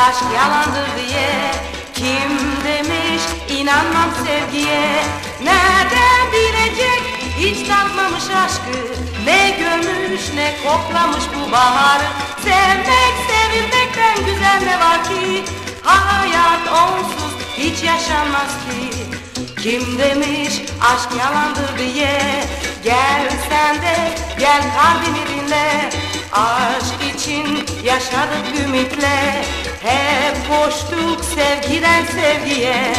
aşk yalandır diye? Kim demiş inanmam sevgiye? Nereden bilecek hiç tatmamış aşkı? Ne görmüş ne koklamış bu baharı? Sevmek sevilmekten güzel ne var ki? Hayat onsuz hiç yaşanmaz ki. Kim demiş aşk yalandır diye? Gel sen de gel kalbimi dinle. Aşk için yaşadık ümitle. Hep koştuk sevgiden sevgiye.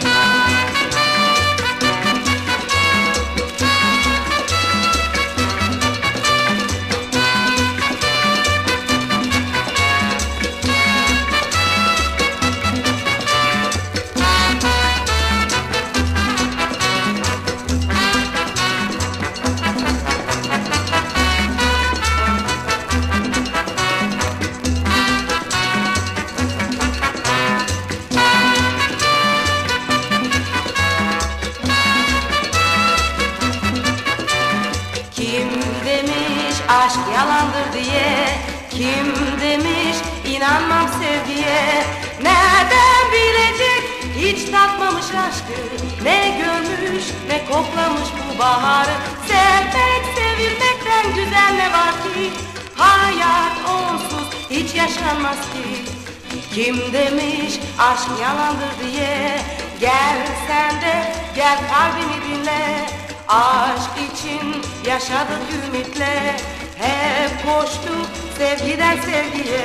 Aşk yalandır diye? Kim demiş inanmam sevgiye? Nereden bilecek hiç tatmamış aşkı? Ne görmüş ne koklamış bu baharı? Sevmek sevilmekten güzel ne var ki? Hayat onsuz hiç yaşanmaz ki. Kim demiş aşk yalandır diye? Gel sen de gel kalbini dinle. Aşk için yaşadık ümitle. Hep koştuk sevgiden sevgiye.